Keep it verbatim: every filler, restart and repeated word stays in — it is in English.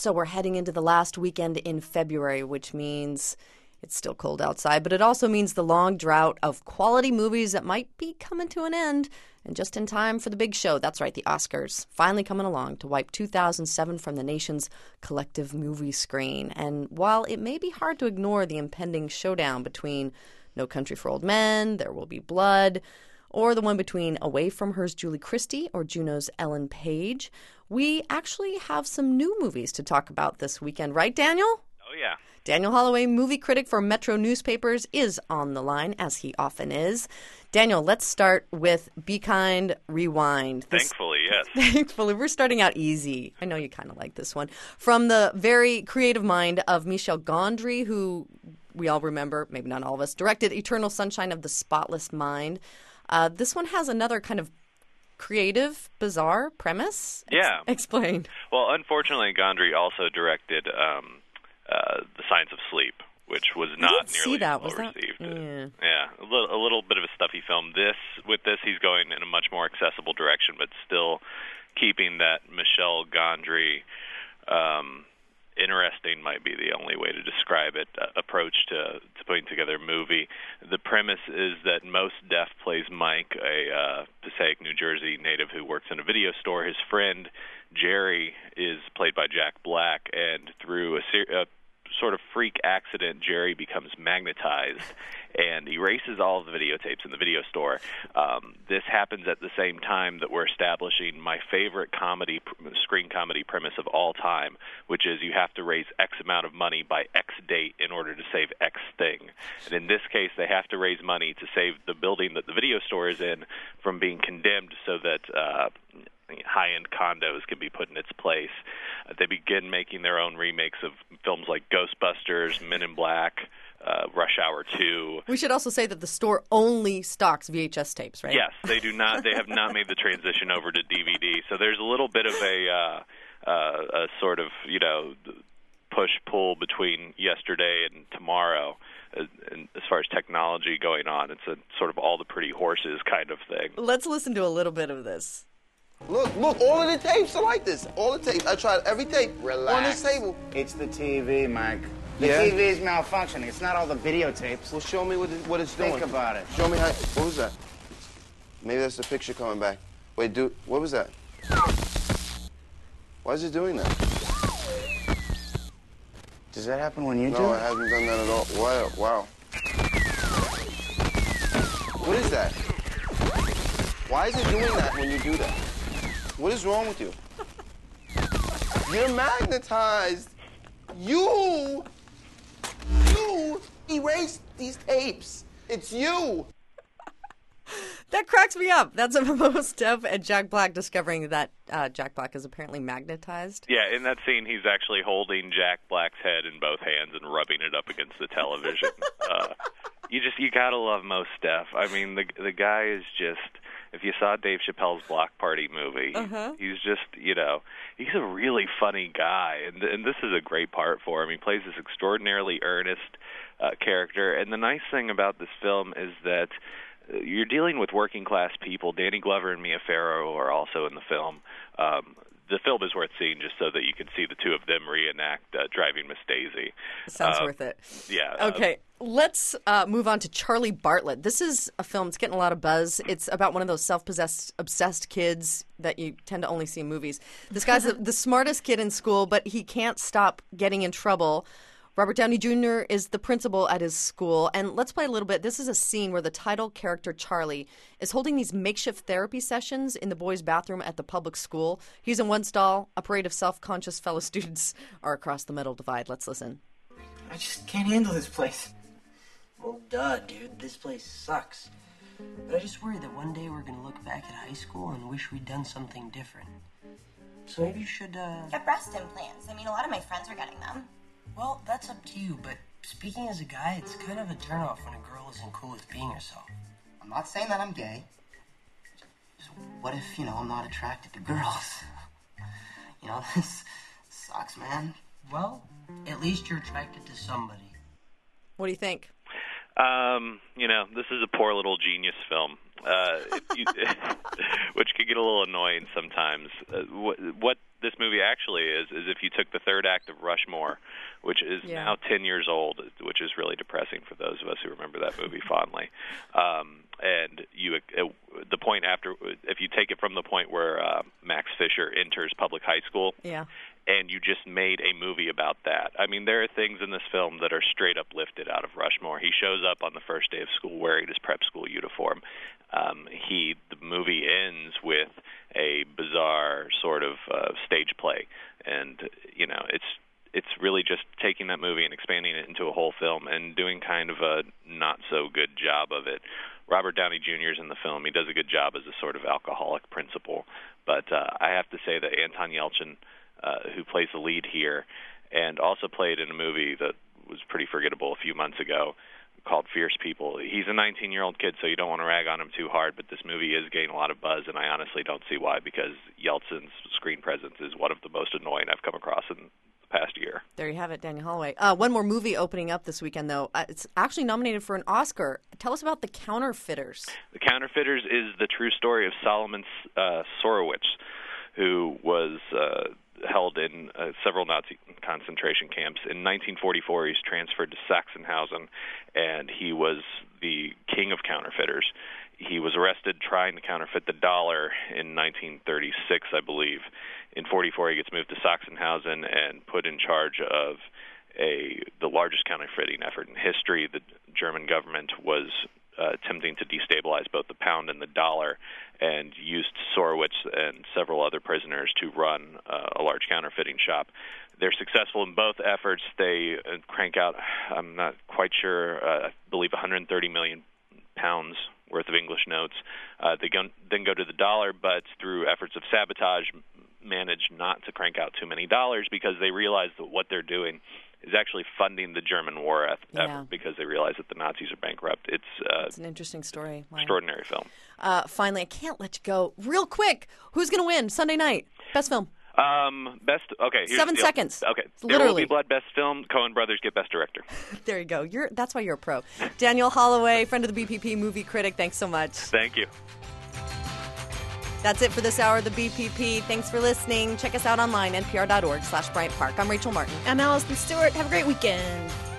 So we're heading into the last weekend in February, which means it's still cold outside, but it also means the long drought of quality movies that might be coming to an end, and just in time for the big show. That's right, the Oscars, finally coming along to wipe two thousand seven from the nation's collective movie screen. And while it may be hard to ignore the impending showdown between No Country for Old Men, There Will Be Blood, or the one between Away from Her's Julie Christie or Juno's Ellen Page, we actually have some new movies to talk about this weekend. Right, Daniel? Oh, yeah. Daniel Holloway, movie critic for Metro Newspapers, is on the line, as he often is. Daniel, let's start with Be Kind, Rewind. This, thankfully, yes. Thankfully. We're starting out easy. I know you kind of like this one. From the very creative mind of Michel Gondry, who we all remember, maybe not all of us, directed Eternal Sunshine of the Spotless Mind. Uh, this one has another kind of creative, bizarre premise. Ex- yeah. Explain. Well, unfortunately, Gondry also directed um, uh, The Science of Sleep, which was not nearly that. well was that? received. Yeah, yeah a, little, a little bit of a stuffy film. This, with this, he's going in a much more accessible direction, but still keeping that Michel Gondry, um, interesting might be the only way to describe it, uh, approach to, to putting together a movie. The premise is that Mos Def plays Mike, a uh, Passaic, New Jersey native who works in a video store. His friend, Jerry, is played by Jack Black, and through a, ser- a sort of freak accident, Jerry becomes magnetized and erases all of the videotapes in the video store. Um, this happens at the same time that we're establishing my favorite comedy, screen comedy premise of all time, which is you have to raise X amount of money by X date in order to save X thing. And in this case, they have to raise money to save the building that the video store is in from being condemned so that uh, high-end condos can be put in its place. Uh, they begin making their own remakes of films like Ghostbusters, Men in Black, uh, Rush Hour two. We should also say that the store only stocks V H S tapes, right? Yes, they do not. They have not made the transition over to D V D. So there's a little bit of a, uh, uh, a sort of, you know, push-pull between yesterday and tomorrow. Uh, and as far as technology going on, it's a sort of all the pretty horses kind of thing. Let's listen to a little bit of this. Look, look, all of the tapes are like this. All the tapes. I tried every tape Relax. on this table. It's the T V, Mike. The Yeah? T V is malfunctioning. It's not all the videotapes. Well, show me what, it, what it's doing. Think about it. Show me how... What was that? Maybe that's the picture coming back. Wait, dude, what was that? Why is it doing that? Does that happen when you no, do No, it? I haven't done that at all. Wow, wow. What is that? Why is it doing that when you do that? What is wrong with you? You're magnetized. You, you erased these tapes. It's you. That cracks me up. That's a Mos Def and Jack Black discovering that uh, Jack Black is apparently magnetized. Yeah, in that scene, he's actually holding Jack Black's head in both hands and rubbing it up against the television. uh, you just you gotta love Mos Def. I mean, the the guy is just. If you saw Dave Chappelle's Block Party movie, uh-huh. he's just, you know, he's a really funny guy, and and this is a great part for him. He plays this extraordinarily earnest uh, character, and the nice thing about this film is that you're dealing with working class people. Danny Glover and Mia Farrow are also in the film. Um, the film is worth seeing just so that you can see the two of them reenact uh, Driving Miss Daisy. Sounds uh, worth it. Yeah. Okay, uh, let's uh, move on to Charlie Bartlett. This is a film that's getting a lot of buzz. It's about one of those self-possessed, obsessed kids that you tend to only see in movies. This guy's the, the smartest kid in school, but he can't stop getting in trouble. Robert Downey Junior is the principal at his school. And let's play a little bit. This is a scene where the title character, Charlie, is holding these makeshift therapy sessions in the boys' bathroom at the public school. He's in one stall. A parade of self-conscious fellow students are across the middle divide. Let's listen. I just can't handle this place. Well, duh, dude. This place sucks. But I just worry that one day we're going to look back at high school and wish we'd done something different. So maybe you should, uh... Get breast implants. I mean, a lot of my friends are getting them. Well, that's up to you, but speaking as a guy, it's kind of a turnoff when a girl isn't cool with being herself. I'm not saying that I'm gay. Just what if, you know, I'm not attracted to girls? You know, this sucks, man. Well, at least you're attracted to somebody. What do you think? Um, you know, this is a poor little genius film, uh, you, which could get a little annoying sometimes. Uh, what, what this movie actually is, is if you took the third act of Rushmore, which is Yeah. now ten years old, which is really depressing for those of us who remember that movie fondly. Um, and you, it, the point after, if you take it from the point where uh, Max Fisher enters public high school, Yeah. and you just made a movie about that. I mean, there are things in this film that are straight up lifted out of Rushmore. He shows up on the first day of school wearing his prep school uniform. Um, he, the movie ends with a bizarre sort of uh, stage play, and you know, it's it's really just taking that movie and expanding it into a whole film and doing kind of a not so good job of it. Robert Downey Junior is in the film. He does a good job as a sort of alcoholic principal, but uh, I have to say that Anton Yelchin, uh, who plays the lead here, and also played in a movie that was pretty forgettable a few months ago called Fierce People. He's a nineteen-year-old kid, so you don't want to rag on him too hard, but this movie is getting a lot of buzz, and I honestly don't see why, because Yeltsin's screen presence is one of the most annoying I've come across in the past year. There you have it, Daniel Holloway. Uh, one more movie opening up this weekend, though. Uh, it's actually nominated for an Oscar. Tell us about The Counterfeiters. The Counterfeiters is the true story of Solomon uh, Sorowitz, who was uh, held in uh, several Nazi concentration camps. In nineteen forty-four, he's transferred to Sachsenhausen, and he was the king of counterfeiters. He was arrested trying to counterfeit the dollar in nineteen thirty-six, I believe. In forty-four, he gets moved to Sachsenhausen and put in charge of a the largest counterfeiting effort in history. The German government was uh, attempting to destabilize both the pound and the dollar, and used Sorowitz and several other prisoners to run uh, a large counterfeiting shop. They're successful in both efforts. They uh, crank out, I'm not quite sure, uh, I believe one hundred thirty million pounds worth of English notes. Uh, they go, then go to the dollar, but through efforts of sabotage, manage not to crank out too many dollars, because they realize that what they're doing is actually funding the German war effort, Yeah. because they realize that the Nazis are bankrupt. It's uh, It's an interesting story. Wow. extraordinary film. Uh, finally, I can't let you go. Real quick, who's going to win Sunday night? Best film. Um, best. Okay, here's Seven the deal. seconds. Okay, It's There Will literally. Be Blood, best film. Coen Brothers get best director. There you go. You're That's why you're a pro. Daniel Holloway, friend of the B P P, movie critic. Thanks so much. Thank you. That's it for this hour of the B P P. Thanks for listening. Check us out online, npr.org slash Bryant Park. I'm Rachel Martin. I'm Allison Stewart. Have a great weekend.